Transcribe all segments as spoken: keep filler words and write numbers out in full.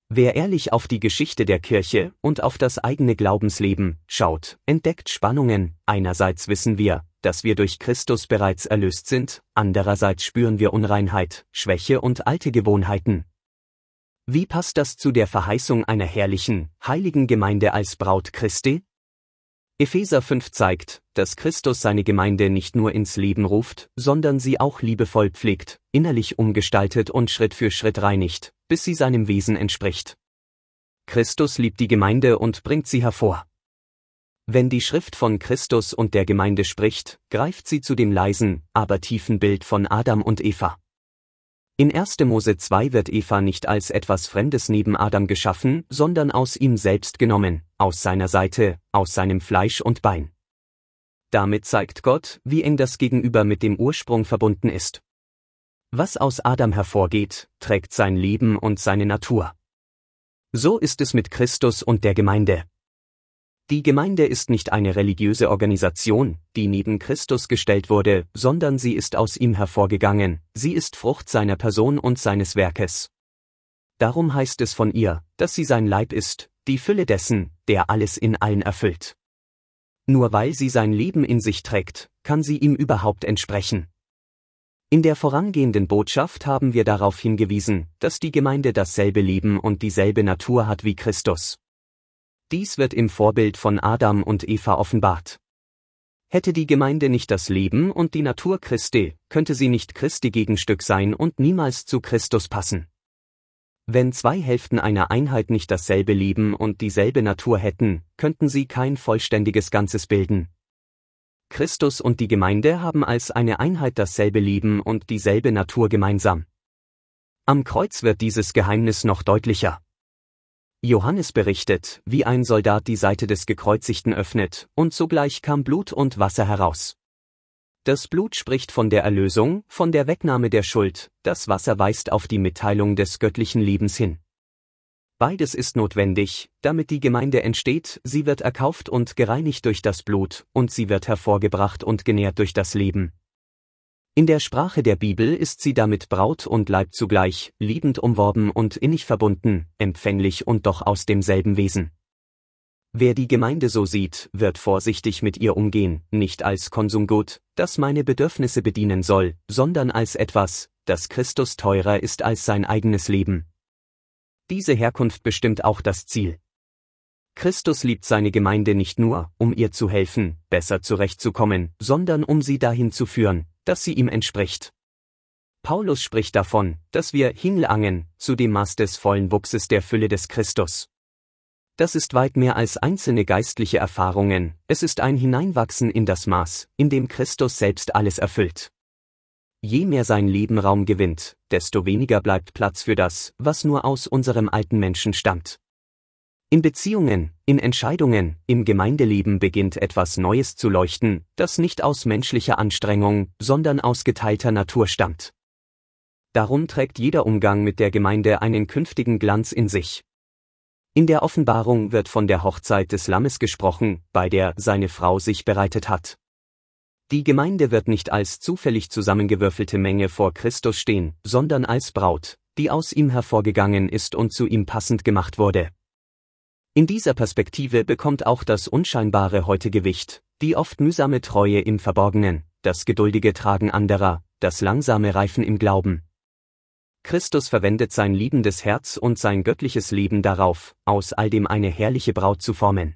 Wer ehrlich auf die Geschichte der Kirche und auf das eigene Glaubensleben schaut, entdeckt Spannungen. Einerseits wissen wir, dass wir durch Christus bereits erlöst sind, andererseits spüren wir Unreinheit, Schwäche und alte Gewohnheiten. Wie passt das zu der Verheißung einer herrlichen, heiligen Gemeinde als Braut Christi? Epheser fünf zeigt, dass Christus seine Gemeinde nicht nur ins Leben ruft, sondern sie auch liebevoll pflegt, innerlich umgestaltet und Schritt für Schritt reinigt, bis sie seinem Wesen entspricht. Christus liebt die Gemeinde und bringt sie hervor. Wenn die Schrift von Christus und der Gemeinde spricht, greift sie zu dem leisen, aber tiefen Bild von Adam und Eva. In erster Mose zwei wird Eva nicht als etwas Fremdes neben Adam geschaffen, sondern aus ihm selbst genommen, aus seiner Seite, aus seinem Fleisch und Bein. Damit zeigt Gott, wie eng das Gegenüber mit dem Ursprung verbunden ist. Was aus Adam hervorgeht, trägt sein Leben und seine Natur. So ist es mit Christus und der Gemeinde. Die Gemeinde ist nicht eine religiöse Organisation, die neben Christus gestellt wurde, sondern sie ist aus ihm hervorgegangen, sie ist Frucht seiner Person und seines Werkes. Darum heißt es von ihr, dass sie sein Leib ist, die Fülle dessen, der alles in allen erfüllt. Nur weil sie sein Leben in sich trägt, kann sie ihm überhaupt entsprechen. In der vorangehenden Botschaft haben wir darauf hingewiesen, dass die Gemeinde dasselbe Leben und dieselbe Natur hat wie Christus. Dies wird im Vorbild von Adam und Eva offenbart. Hätte die Gemeinde nicht das Leben und die Natur Christi, könnte sie nicht Christi Gegenstück sein und niemals zu Christus passen. Wenn zwei Hälften einer Einheit nicht dasselbe Leben und dieselbe Natur hätten, könnten sie kein vollständiges Ganzes bilden. Christus und die Gemeinde haben als eine Einheit dasselbe Leben und dieselbe Natur gemeinsam. Am Kreuz wird dieses Geheimnis noch deutlicher. Johannes berichtet, wie ein Soldat die Seite des Gekreuzigten öffnet, und sogleich kam Blut und Wasser heraus. Das Blut spricht von der Erlösung, von der Wegnahme der Schuld, das Wasser weist auf die Mitteilung des göttlichen Lebens hin. Beides ist notwendig, damit die Gemeinde entsteht, sie wird erkauft und gereinigt durch das Blut, und sie wird hervorgebracht und genährt durch das Leben. In der Sprache der Bibel ist sie damit Braut und Leib zugleich, liebend umworben und innig verbunden, empfänglich und doch aus demselben Wesen. Wer die Gemeinde so sieht, wird vorsichtig mit ihr umgehen, nicht als Konsumgut, das meine Bedürfnisse bedienen soll, sondern als etwas, das Christus teurer ist als sein eigenes Leben. Diese Herkunft bestimmt auch das Ziel. Christus liebt seine Gemeinde nicht nur, um ihr zu helfen, besser zurechtzukommen, sondern um sie dahin zu führen, dass sie ihm entspricht. Paulus spricht davon, dass wir hinlangen zu dem Maß des vollen Wuchses der Fülle des Christus. Das ist weit mehr als einzelne geistliche Erfahrungen, es ist ein Hineinwachsen in das Maß, in dem Christus selbst alles erfüllt. Je mehr sein Leben Raum gewinnt, desto weniger bleibt Platz für das, was nur aus unserem alten Menschen stammt. In Beziehungen, in Entscheidungen, im Gemeindeleben beginnt etwas Neues zu leuchten, das nicht aus menschlicher Anstrengung, sondern aus geteilter Natur stammt. Darum trägt jeder Umgang mit der Gemeinde einen künftigen Glanz in sich. In der Offenbarung wird von der Hochzeit des Lammes gesprochen, bei der seine Frau sich bereitet hat. Die Gemeinde wird nicht als zufällig zusammengewürfelte Menge vor Christus stehen, sondern als Braut, die aus ihm hervorgegangen ist und zu ihm passend gemacht wurde. In dieser Perspektive bekommt auch das Unscheinbare heute Gewicht, die oft mühsame Treue im Verborgenen, das geduldige Tragen anderer, das langsame Reifen im Glauben. Christus verwendet sein liebendes Herz und sein göttliches Leben darauf, aus all dem eine herrliche Braut zu formen.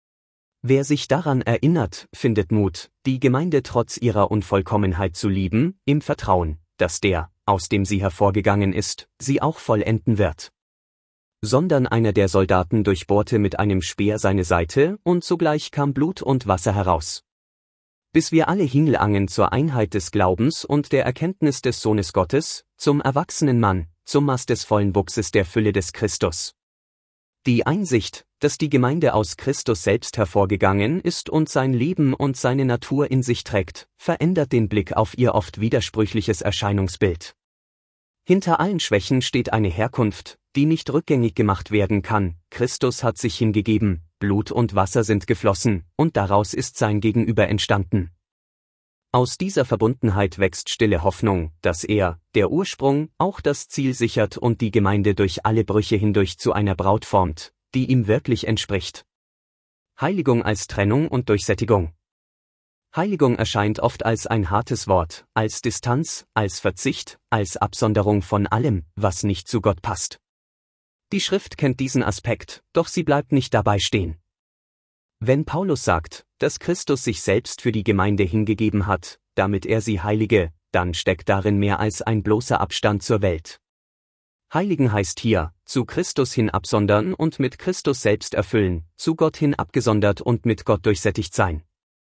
Wer sich daran erinnert, findet Mut, die Gemeinde trotz ihrer Unvollkommenheit zu lieben, im Vertrauen, dass der, aus dem sie hervorgegangen ist, sie auch vollenden wird. Sondern einer der Soldaten durchbohrte mit einem Speer seine Seite, und sogleich kam Blut und Wasser heraus. Bis wir alle hingelangen zur Einheit des Glaubens und der Erkenntnis des Sohnes Gottes, zum erwachsenen Mann, zum Maß des vollen Wuchses der Fülle des Christus. Die Einsicht, dass die Gemeinde aus Christus selbst hervorgegangen ist und sein Leben und seine Natur in sich trägt, verändert den Blick auf ihr oft widersprüchliches Erscheinungsbild. Hinter allen Schwächen steht eine Herkunft, die nicht rückgängig gemacht werden kann. Christus hat sich hingegeben, Blut und Wasser sind geflossen, und daraus ist sein Gegenüber entstanden. Aus dieser Verbundenheit wächst stille Hoffnung, dass er, der Ursprung, auch das Ziel sichert und die Gemeinde durch alle Brüche hindurch zu einer Braut formt, die ihm wirklich entspricht. Heiligung als Trennung und Durchsättigung. Heiligung erscheint oft als ein hartes Wort, als Distanz, als Verzicht, als Absonderung von allem, was nicht zu Gott passt. Die Schrift kennt diesen Aspekt, doch sie bleibt nicht dabei stehen. Wenn Paulus sagt, dass Christus sich selbst für die Gemeinde hingegeben hat, damit er sie heilige, dann steckt darin mehr als ein bloßer Abstand zur Welt. Heiligen heißt hier, zu Christus hin absondern und mit Christus selbst erfüllen, zu Gott hin abgesondert und mit Gott durchsättigt sein.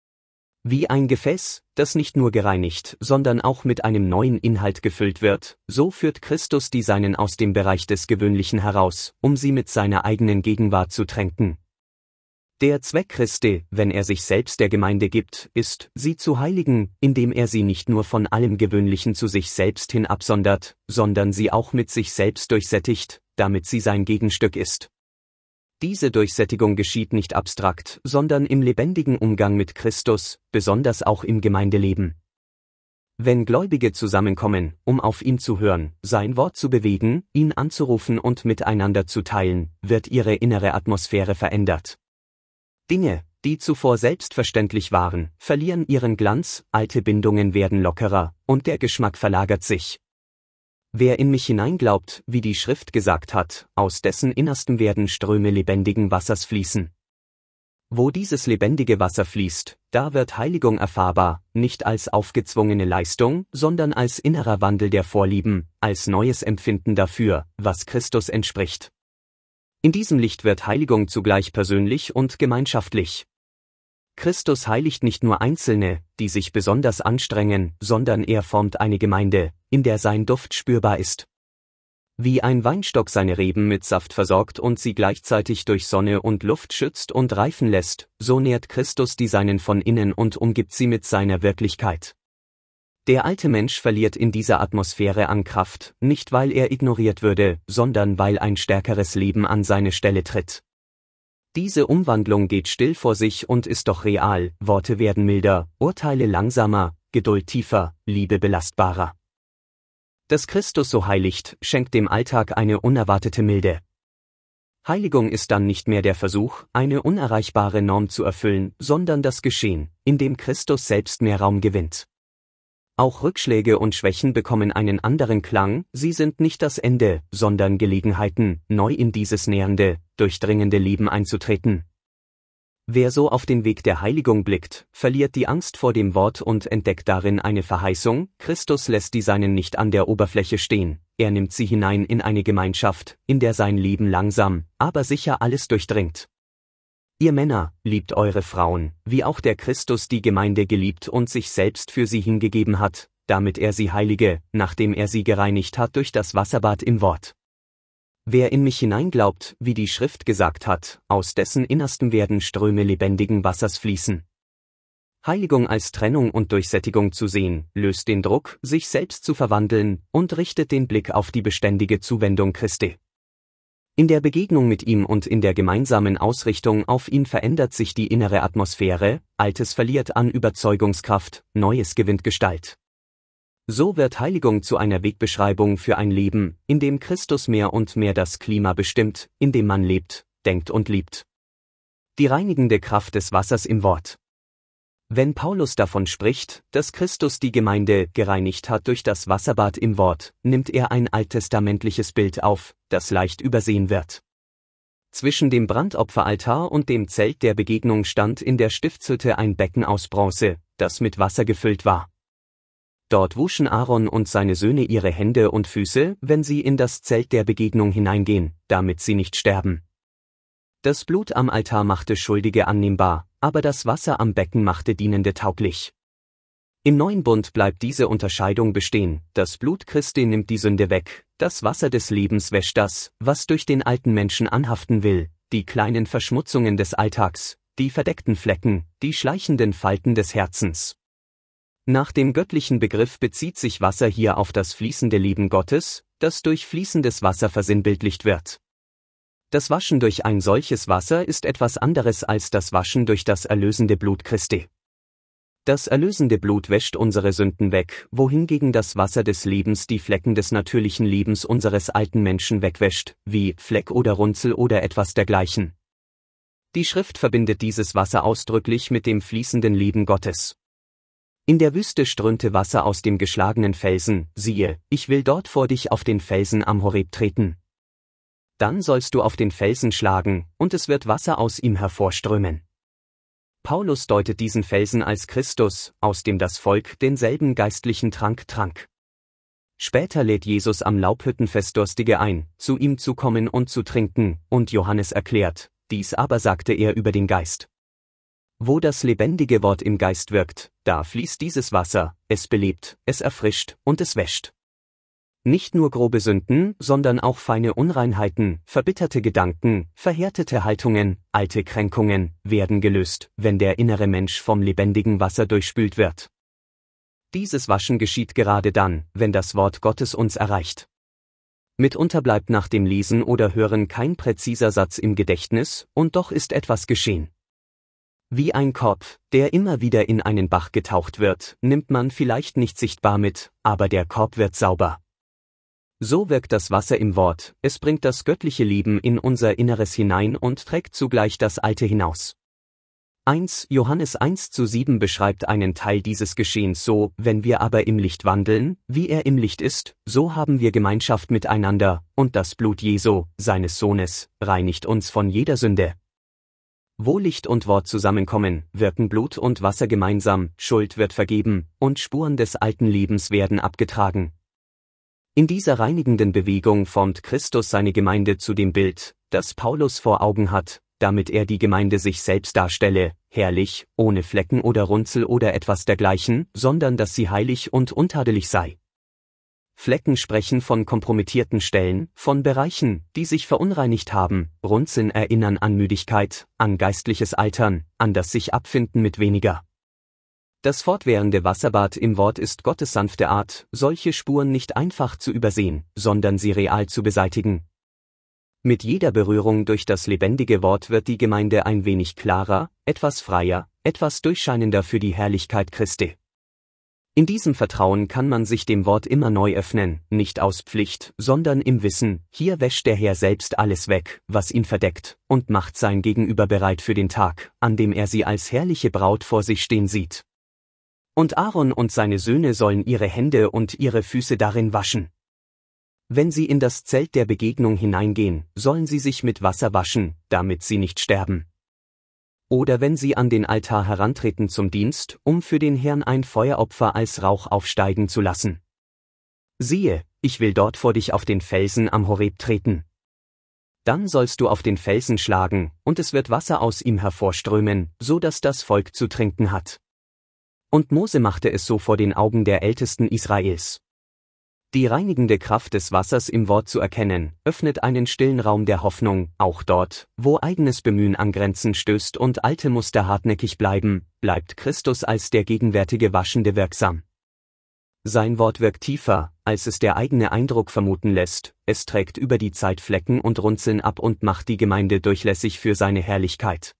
Wie ein Gefäß, das nicht nur gereinigt, sondern auch mit einem neuen Inhalt gefüllt wird, so führt Christus die Seinen aus dem Bereich des Gewöhnlichen heraus, um sie mit seiner eigenen Gegenwart zu tränken. Der Zweck Christi, wenn er sich selbst der Gemeinde gibt, ist, sie zu heiligen, indem er sie nicht nur von allem Gewöhnlichen zu sich selbst hin absondert, sondern sie auch mit sich selbst durchsättigt, damit sie sein Gegenstück ist. Diese Durchsättigung geschieht nicht abstrakt, sondern im lebendigen Umgang mit Christus, besonders auch im Gemeindeleben. Wenn Gläubige zusammenkommen, um auf ihn zu hören, sein Wort zu bewegen, ihn anzurufen und miteinander zu teilen, wird ihre innere Atmosphäre verändert. Dinge, die zuvor selbstverständlich waren, verlieren ihren Glanz, alte Bindungen werden lockerer, und der Geschmack verlagert sich. Wer in mich hineinglaubt, wie die Schrift gesagt hat, aus dessen Innersten werden Ströme lebendigen Wassers fließen. Wo dieses lebendige Wasser fließt, da wird Heiligung erfahrbar, nicht als aufgezwungene Leistung, sondern als innerer Wandel der Vorlieben, als neues Empfinden dafür, was Christus entspricht. In diesem Licht wird Heiligung zugleich persönlich und gemeinschaftlich. Christus heiligt nicht nur Einzelne, die sich besonders anstrengen, sondern er formt eine Gemeinde, in der sein Duft spürbar ist. Wie ein Weinstock seine Reben mit Saft versorgt und sie gleichzeitig durch Sonne und Luft schützt und reifen lässt, so nährt Christus die Seinen von innen und umgibt sie mit seiner Wirklichkeit. Der alte Mensch verliert in dieser Atmosphäre an Kraft, nicht weil er ignoriert würde, sondern weil ein stärkeres Leben an seine Stelle tritt. Diese Umwandlung geht still vor sich und ist doch real, Worte werden milder, Urteile langsamer, Geduld tiefer, Liebe belastbarer. Dass Christus so heiligt, schenkt dem Alltag eine unerwartete Milde. Heiligung ist dann nicht mehr der Versuch, eine unerreichbare Norm zu erfüllen, sondern das Geschehen, in dem Christus selbst mehr Raum gewinnt. Auch Rückschläge und Schwächen bekommen einen anderen Klang, sie sind nicht das Ende, sondern Gelegenheiten, neu in dieses nähernde, durchdringende Leben einzutreten. Wer so auf den Weg der Heiligung blickt, verliert die Angst vor dem Wort und entdeckt darin eine Verheißung, Christus lässt die Seinen nicht an der Oberfläche stehen, er nimmt sie hinein in eine Gemeinschaft, in der sein Leben langsam, aber sicher alles durchdringt. Ihr Männer, liebt eure Frauen, wie auch der Christus die Gemeinde geliebt und sich selbst für sie hingegeben hat, damit er sie heilige, nachdem er sie gereinigt hat durch das Wasserbad im Wort. Wer in mich hineinglaubt, wie die Schrift gesagt hat, aus dessen Innersten werden Ströme lebendigen Wassers fließen. Heiligung als Trennung und Durchsättigung zu sehen, löst den Druck, sich selbst zu verwandeln, und richtet den Blick auf die beständige Zuwendung Christi. In der Begegnung mit ihm und in der gemeinsamen Ausrichtung auf ihn verändert sich die innere Atmosphäre, Altes verliert an Überzeugungskraft, Neues gewinnt Gestalt. So wird Heiligung zu einer Wegbeschreibung für ein Leben, in dem Christus mehr und mehr das Klima bestimmt, in dem man lebt, denkt und liebt. Die reinigende Kraft des Wassers im Wort. Wenn Paulus davon spricht, dass Christus die Gemeinde gereinigt hat durch das Wasserbad im Wort, nimmt er ein alttestamentliches Bild auf, das leicht übersehen wird. Zwischen dem Brandopferaltar und dem Zelt der Begegnung stand in der Stiftshütte ein Becken aus Bronze, das mit Wasser gefüllt war. Dort wuschen Aaron und seine Söhne ihre Hände und Füße, wenn sie in das Zelt der Begegnung hineingehen, damit sie nicht sterben. Das Blut am Altar machte Schuldige annehmbar, aber das Wasser am Becken machte Dienende tauglich. Im neuen Bund bleibt diese Unterscheidung bestehen, das Blut Christi nimmt die Sünde weg, das Wasser des Lebens wäscht das, was durch den alten Menschen anhaften will, die kleinen Verschmutzungen des Alltags, die verdeckten Flecken, die schleichenden Falten des Herzens. Nach dem göttlichen Begriff bezieht sich Wasser hier auf das fließende Leben Gottes, das durch fließendes Wasser versinnbildlicht wird. Das Waschen durch ein solches Wasser ist etwas anderes als das Waschen durch das erlösende Blut Christi. Das erlösende Blut wäscht unsere Sünden weg, wohingegen das Wasser des Lebens die Flecken des natürlichen Lebens unseres alten Menschen wegwäscht, wie Fleck oder Runzel oder etwas dergleichen. Die Schrift verbindet dieses Wasser ausdrücklich mit dem fließenden Leben Gottes. In der Wüste strömte Wasser aus dem geschlagenen Felsen, siehe, ich will dort vor dich auf den Felsen am Horeb treten. Dann sollst du auf den Felsen schlagen, und es wird Wasser aus ihm hervorströmen. Paulus deutet diesen Felsen als Christus, aus dem das Volk denselben geistlichen Trank trank. Später lädt Jesus am Laubhüttenfest Durstige ein, zu ihm zu kommen und zu trinken, und Johannes erklärt, dies aber sagte er über den Geist. Wo das lebendige Wort im Geist wirkt, da fließt dieses Wasser, es belebt, es erfrischt und es wäscht. Nicht nur grobe Sünden, sondern auch feine Unreinheiten, verbitterte Gedanken, verhärtete Haltungen, alte Kränkungen, werden gelöst, wenn der innere Mensch vom lebendigen Wasser durchspült wird. Dieses Waschen geschieht gerade dann, wenn das Wort Gottes uns erreicht. Mitunter bleibt nach dem Lesen oder Hören kein präziser Satz im Gedächtnis, und doch ist etwas geschehen. Wie ein Korb, der immer wieder in einen Bach getaucht wird, nimmt man vielleicht nicht sichtbar mit, aber der Korb wird sauber. So wirkt das Wasser im Wort, es bringt das göttliche Leben in unser Inneres hinein und trägt zugleich das Alte hinaus. eins Johannes eins zu sieben beschreibt einen Teil dieses Geschehens so, wenn wir aber im Licht wandeln, wie er im Licht ist, so haben wir Gemeinschaft miteinander, und das Blut Jesu, seines Sohnes, reinigt uns von jeder Sünde. Wo Licht und Wort zusammenkommen, wirken Blut und Wasser gemeinsam, Schuld wird vergeben, und Spuren des alten Lebens werden abgetragen. In dieser reinigenden Bewegung formt Christus seine Gemeinde zu dem Bild, das Paulus vor Augen hat, damit er die Gemeinde sich selbst darstelle, herrlich, ohne Flecken oder Runzel oder etwas dergleichen, sondern dass sie heilig und untadelig sei. Flecken sprechen von kompromittierten Stellen, von Bereichen, die sich verunreinigt haben, Runzeln erinnern an Müdigkeit, an geistliches Altern, an das sich abfinden mit weniger. Das fortwährende Wasserbad im Wort ist Gottes sanfte Art, solche Spuren nicht einfach zu übersehen, sondern sie real zu beseitigen. Mit jeder Berührung durch das lebendige Wort wird die Gemeinde ein wenig klarer, etwas freier, etwas durchscheinender für die Herrlichkeit Christi. In diesem Vertrauen kann man sich dem Wort immer neu öffnen, nicht aus Pflicht, sondern im Wissen, hier wäscht der Herr selbst alles weg, was ihn verdeckt, und macht sein Gegenüber bereit für den Tag, an dem er sie als herrliche Braut vor sich stehen sieht. Und Aaron und seine Söhne sollen ihre Hände und ihre Füße darin waschen. Wenn sie in das Zelt der Begegnung hineingehen, sollen sie sich mit Wasser waschen, damit sie nicht sterben. Oder wenn sie an den Altar herantreten zum Dienst, um für den Herrn ein Feueropfer als Rauch aufsteigen zu lassen. Siehe, ich will dort vor dich auf den Felsen am Horeb treten. Dann sollst du auf den Felsen schlagen, und es wird Wasser aus ihm hervorströmen, so dass das Volk zu trinken hat. Und Mose machte es so vor den Augen der Ältesten Israels. Die reinigende Kraft des Wassers im Wort zu erkennen, öffnet einen stillen Raum der Hoffnung, auch dort, wo eigenes Bemühen an Grenzen stößt und alte Muster hartnäckig bleiben, bleibt Christus als der gegenwärtige Waschende wirksam. Sein Wort wirkt tiefer, als es der eigene Eindruck vermuten lässt, es trägt über die Zeit Flecken und Runzeln ab und macht die Gemeinde durchlässig für seine Herrlichkeit.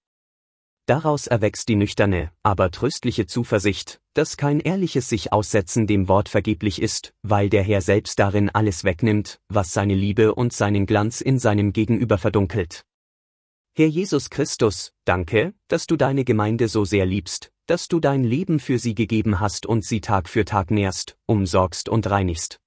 Daraus erwächst die nüchterne, aber tröstliche Zuversicht, dass kein ehrliches sich Aussetzen dem Wort vergeblich ist, weil der Herr selbst darin alles wegnimmt, was seine Liebe und seinen Glanz in seinem Gegenüber verdunkelt. Herr Jesus Christus, danke, dass du deine Gemeinde so sehr liebst, dass du dein Leben für sie gegeben hast und sie Tag für Tag nährst, umsorgst und reinigst.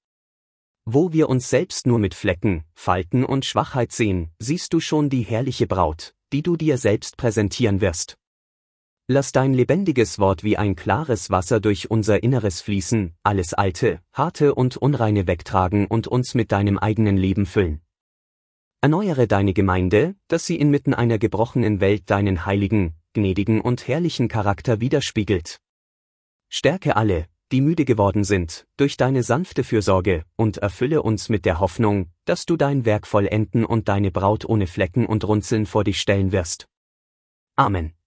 Wo wir uns selbst nur mit Flecken, Falten und Schwachheit sehen, siehst du schon die herrliche Braut, die du dir selbst präsentieren wirst. Lass dein lebendiges Wort wie ein klares Wasser durch unser Inneres fließen, alles Alte, Harte und Unreine wegtragen und uns mit deinem eigenen Leben füllen. Erneuere deine Gemeinde, dass sie inmitten einer gebrochenen Welt deinen heiligen, gnädigen und herrlichen Charakter widerspiegelt. Stärke alle, die müde geworden sind, durch deine sanfte Fürsorge, und erfülle uns mit der Hoffnung, dass du dein Werk vollenden und deine Braut ohne Flecken und Runzeln vor dich stellen wirst. Amen.